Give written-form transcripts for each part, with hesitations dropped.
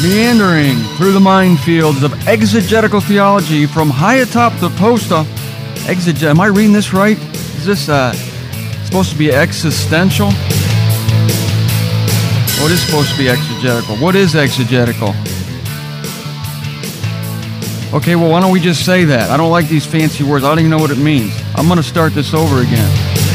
Meandering through the minefields of exegetical theology from high atop the post of am I reading this right? Is this supposed to be existential? What is supposed to be exegetical? What is exegetical? Okay, well, why don't we just say that? I don't like these fancy words. I don't even know what it means. I'm going to start this over again.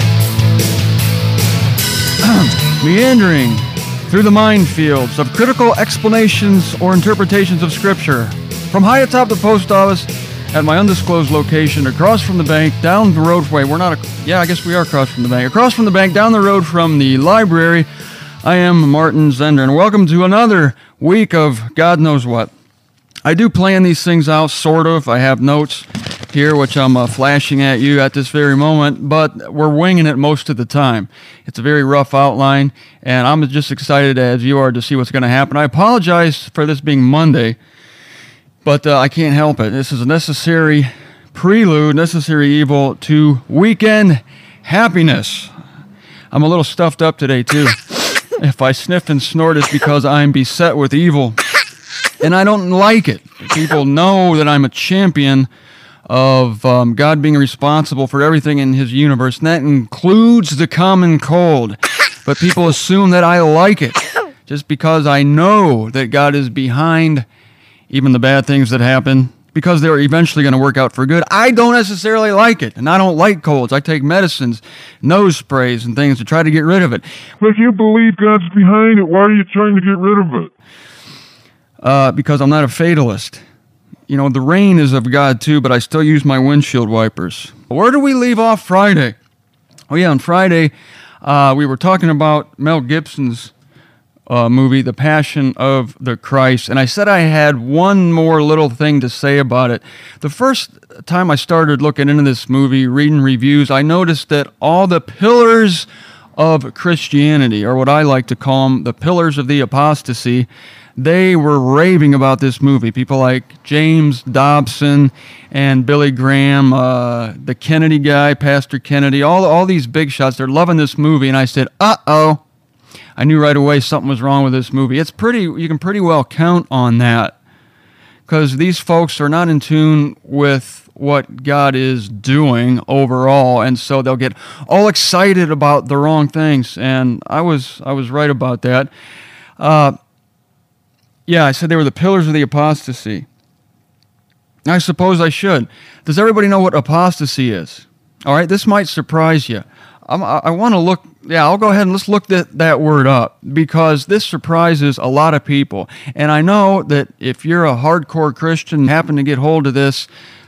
Meandering through the minefields of critical explanations or interpretations of Scripture from high atop the post office at my undisclosed location, across from the bank, down the roadway. I guess we are across from the bank. Across from the bank, down the road from the library, I am Martin Zender, and welcome to another week of God knows what. I do plan these things out, sort of. I have notes here, which I'm flashing at you at this very moment, but we're winging it most of the time. It's a very rough outline, and I'm just excited as you are to see what's going to happen. I apologize for this being Monday, but I can't help it. This is a necessary prelude, necessary evil to weekend happiness. I'm a little stuffed up today, too. If I sniff and snort, it's because I'm beset with evil. And I don't like it. People know that I'm a champion of God being responsible for everything in His universe, and that includes the common cold. But people assume that I like it just because I know that God is behind even the bad things that happen, because they're eventually going to work out for good. I don't necessarily like it, and I don't like colds. I take medicines, nose sprays, and things to try to get rid of it. But if you believe God's behind it, why are you trying to get rid of it? Because I'm not a fatalist. You know, the rain is of God too, but I still use my windshield wipers. Where do we leave off Friday? Oh yeah, on Friday, we were talking about Mel Gibson's movie, The Passion of the Christ, and I said I had one more little thing to say about it. The first time I started looking into this movie, reading reviews, I noticed that all the pillars of Christianity, or what I like to call them, the pillars of the apostasy, they were raving about this movie. People like James Dobson and Billy Graham, the Kennedy guy, Pastor Kennedy, all these big shots, they're loving this movie. And I said, uh-oh. I knew right away something was wrong with this movie. You can pretty well count on that, because these folks are not in tune with what God is doing overall, and so they'll get all excited about the wrong things. And I was right about that. Yeah, I said they were the pillars of the apostasy. I suppose I should. Does everybody know what apostasy is? All right, this might surprise you. I want to look, I'll go ahead and let's look that word up, because this surprises a lot of people. And I know that if you're a hardcore Christian and happen to get hold of this,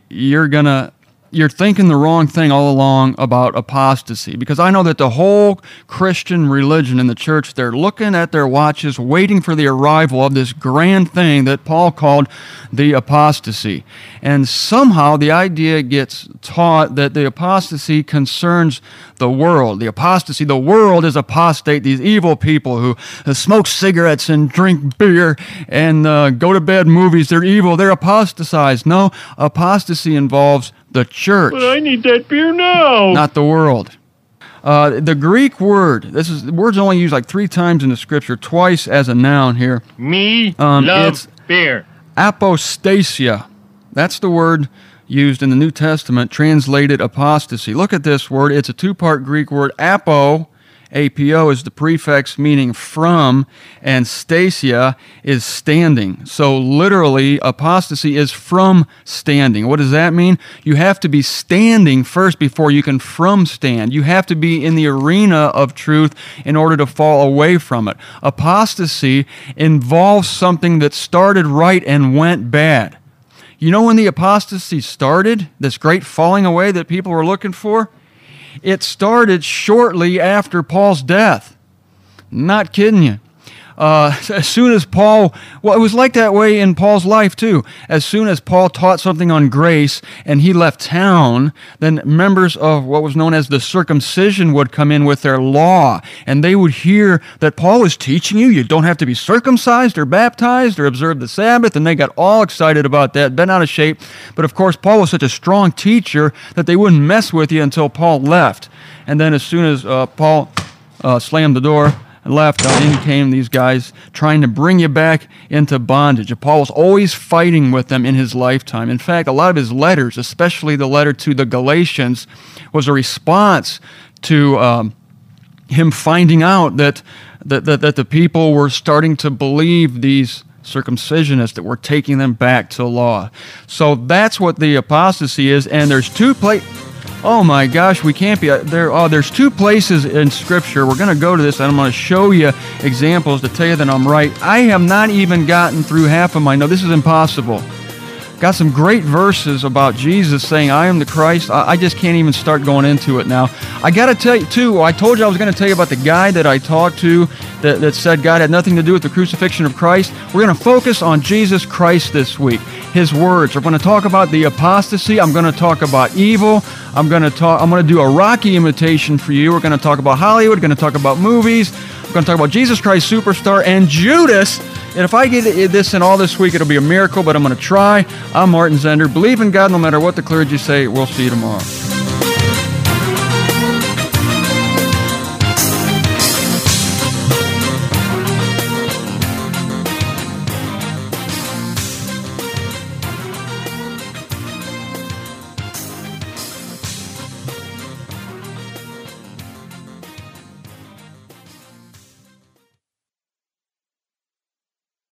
you're thinking the wrong thing all along about apostasy, because I know that the whole Christian religion in the church, they're looking at their watches, waiting for the arrival of this grand thing that Paul called the apostasy. And somehow the idea gets taught that the apostasy concerns the world. The apostasy, the world is apostate, these evil people who smoke cigarettes and drink beer and go to bed movies. They're evil, they're apostatized. No, apostasy involves the church. But I need that beer now. Not the world. The Greek word, the word's only used like 3 times in the Scripture, twice as a noun here. Love beer. Apostasia. That's the word used in the New Testament, translated apostasy. Look at this word. It's a 2-part Greek word. Apo, A-P-O, is the prefix meaning from, and stasia is standing. So literally, apostasy is from standing. What does that mean? You have to be standing first before you can from stand. You have to be in the arena of truth in order to fall away from it. Apostasy involves something that started right and went bad. You know when the apostasy started, this great falling away that people were looking for? It started shortly after Paul's death. Not kidding you. As soon as Paul, it was like that way in Paul's life too. As soon as Paul taught something on grace and he left town, then members of what was known as the circumcision would come in with their law, and they would hear that Paul was teaching you don't have to be circumcised or baptized or observe the Sabbath, and they got all excited about that, bent out of shape. But of course, Paul was such a strong teacher that they wouldn't mess with you until Paul left. And then as soon as Paul slammed the door, left, in came these guys trying to bring you back into bondage. And Paul was always fighting with them in his lifetime. In fact, a lot of his letters, especially the letter to the Galatians, was a response to him finding out that the people were starting to believe these circumcisionists that were taking them back to law. So that's what the apostasy is, and there's two places. Oh my gosh, we can't be there. Oh, there's two places in Scripture. We're going to go to this, and I'm going to show you examples to tell you that I'm right. I have not even gotten through half of my notes. This is impossible. Got some great verses about Jesus saying, I am the Christ. I just can't even start going into it now. I got to tell you, too, I told you I was going to tell you about the guy that I talked to that said God had nothing to do with the crucifixion of Christ. We're going to focus on Jesus Christ this week, His words. We're going to talk about the apostasy. I'm going to talk about evil. I'm going to do a Rocky imitation for you. We're going to talk about Hollywood. We're going to talk about movies. We're going to talk about Jesus Christ Superstar and Judas. And if I get this in all this week, it'll be a miracle, but I'm going to try. I'm Martin Zender. Believe in God no matter what the clergy say. We'll see you tomorrow.